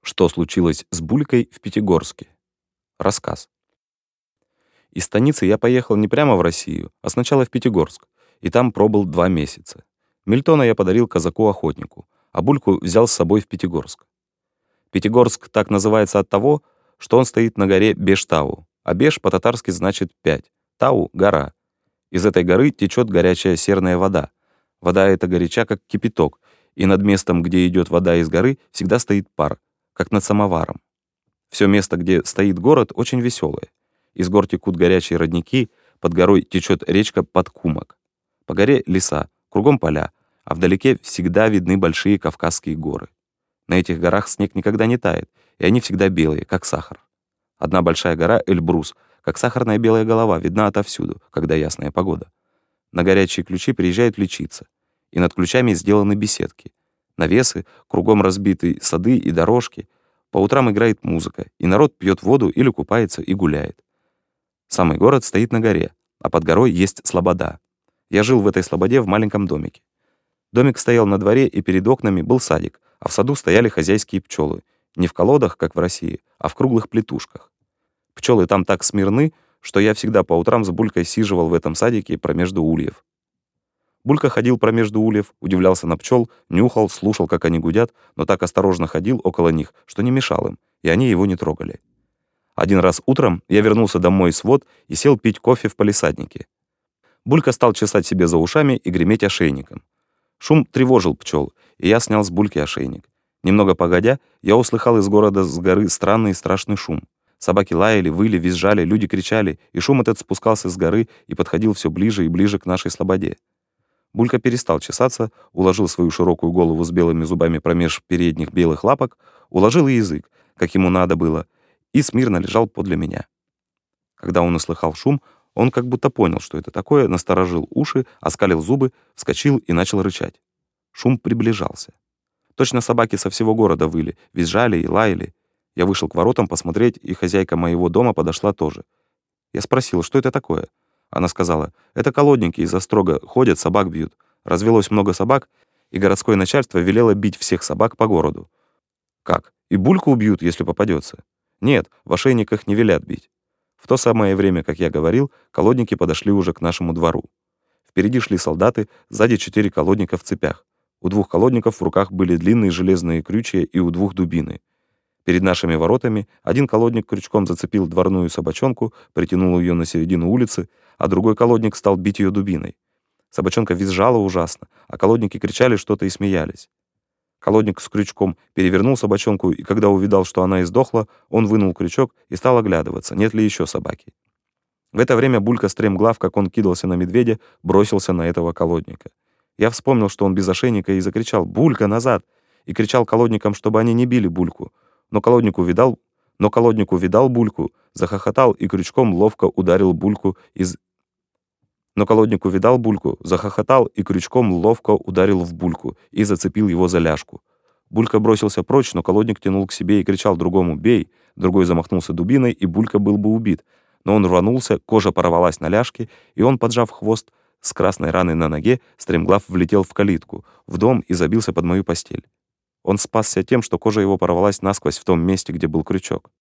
Что случилось с Булькой в Пятигорске? Рассказ. Из станицы я поехал не прямо в Россию, а сначала в Пятигорск, и там пробыл 2 месяца. Мильтона я подарил казаку-охотнику, а Бульку взял с собой в Пятигорск. Пятигорск так называется от того, что он стоит на горе Бештау, а Беш по-татарски значит 5, Тау — гора. Из этой горы течет горячая серная вода. Вода эта горяча, как кипяток, и над местом, где идет вода из горы, всегда стоит пар, как над самоваром. Все место, где стоит город, очень веселое. Из гор текут горячие родники, под горой течет речка Подкумок. По горе леса, кругом поля, а вдалеке всегда видны большие Кавказские горы. На этих горах снег никогда не тает, и они всегда белые, как сахар. Одна большая гора Эльбрус, как сахарная белая голова, видна отовсюду, когда ясная погода. На горячие ключи приезжают лечиться, и над ключами сделаны беседки. Навесы, кругом разбиты сады и дорожки. По утрам играет музыка, и народ пьет воду или купается и гуляет. Самый город стоит на горе, а под горой есть слобода. Я жил в этой слободе в маленьком домике. Домик стоял на дворе, и перед окнами был садик, а в саду стояли хозяйские пчелы. Не в колодах, как в России, а в круглых плетушках. Пчелы там так смирны, что я всегда по утрам с Булькой сиживал в этом садике промежду ульев. Булька ходил промежду ульев, удивлялся на пчел, нюхал, слушал, как они гудят, но так осторожно ходил около них, что не мешал им, и они его не трогали. Один раз утром я вернулся домой с вод и сел пить кофе в палисаднике. Булька стал чесать себе за ушами и греметь ошейником. Шум тревожил пчел, и я снял с Бульки ошейник. Немного погодя, я услыхал из города с горы странный и страшный шум. Собаки лаяли, выли, визжали, люди кричали, и шум этот спускался с горы и подходил все ближе и ближе к нашей слободе. Булька перестал чесаться, уложил свою широкую голову с белыми зубами промеж передних белых лапок, уложил и язык, как ему надо было, и смирно лежал подле меня. Когда он услыхал шум, он как будто понял, что это такое, насторожил уши, оскалил зубы, вскочил и начал рычать. Шум приближался. Точно собаки со всего города выли, визжали и лаяли. Я вышел к воротам посмотреть, и хозяйка моего дома подошла тоже. Я спросил, что это такое? Она сказала, это колодники из острога ходят, собак бьют. Развелось много собак, и городское начальство велело бить всех собак по городу. Как? И Бульку убьют, если попадется? Нет, в ошейниках не велят бить. В то самое время, как я говорил, колодники подошли уже к нашему двору. Впереди шли солдаты, сзади 4 колодника в цепях. У 2 колодников в руках были длинные железные крючья и у 2 дубины. Перед нашими воротами один колодник крючком зацепил дворную собачонку, притянул ее на середину улицы, а другой колодник стал бить ее дубиной. Собачонка визжала ужасно, а колодники кричали что-то и смеялись. Колодник с крючком перевернул собачонку, и когда увидал, что она издохла, он вынул крючок и стал оглядываться, нет ли еще собаки. В это время Булька, стремглав, как он кидался на медведя, бросился на этого колодника. Я вспомнил, что он без ошейника, и закричал «Булька, назад!» и кричал колодникам, чтобы они не били Бульку. Но колодник увидал Бульку, захохотал и крючком ловко ударил Бульку в Бульку и зацепил его за ляжку. Булька бросился прочь, но колодник тянул к себе и кричал другому «Бей!». Другой замахнулся дубиной, и Булька был бы убит. Но он рванулся, кожа порвалась на ляжке, и он, поджав хвост, с красной раной на ноге, стремглав влетел в калитку, в дом и забился под мою постель. Он спасся тем, что кожа его порвалась насквозь в том месте, где был крючок.